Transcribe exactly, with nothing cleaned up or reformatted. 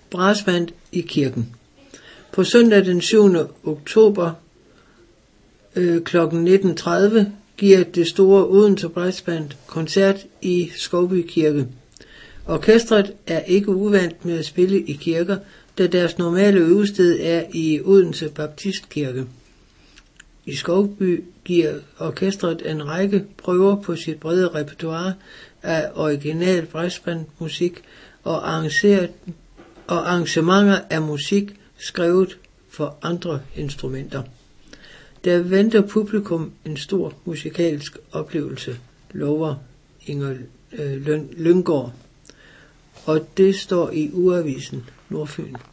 brassband i kirken. På søndag den syvende oktober øh, kl. nitten tredive giver det store Odense Brassband koncert i Skovby Kirke. Orkestret er ikke uvant med at spille i kirker, da deres normale øvested er i Odense Baptistkirke. I Skovby giver orkestret en række prøver på sit brede repertoire af original brassbandmusik og, og arrangementer af musik skrevet for andre instrumenter. Der venter publikum en stor musikalsk oplevelse, lover Inger øh, Lynggaard. Og det står i Ugeavisen Nordfyn.